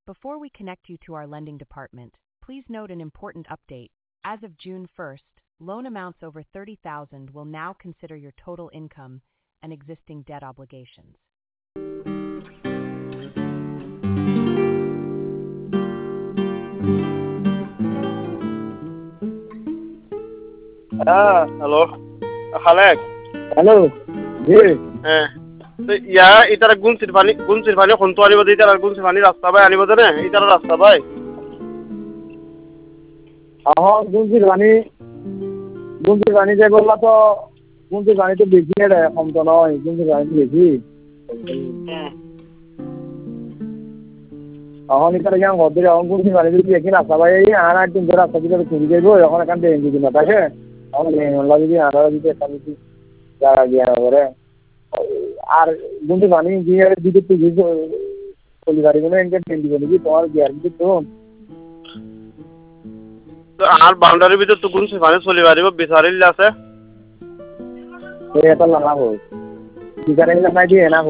Before we connect you to our lending department, please note an important update. As of June 1st, loan amounts over $30,000 will now consider your total income and existing debt obligations. Hello Khalek hello জি হ্যাঁ ইতারা গুনসির পানি কোন তো আনিব ইতারা গুনসির পানি রাস্তা ভাই আনিব না ইতারা রাস্তা ভাই গুঞ্জির পানি যে বললা তো গুঞ্জির পানি তো বেশি রে কম তো নয় গুঞ্জির পানি তো বেশি এখন এখানে কেমন ভদ্র এখন গুঞ্জির পানি যদি দেখি রাস্তা ভাই আর একদিন ধরে রাস্তা দিকে চুরি যাইব এখন এখান থেকে যদি না থাকে এখন যদি আরো যদি একটা বেশি জায়গা দিয়ে করে আর গুঞ্জির পানি দিয়ে দিতে তো চলি পারিব না এনকে ট্রেন দিবে নাকি তোমার বিয়ার দিতে তো আর বাউন্ডারির ভিতর তো গুনসির পানি চলি পারিব বিচারিল আছে এটা লাগাবো বিচারিল নাই দিয়ে না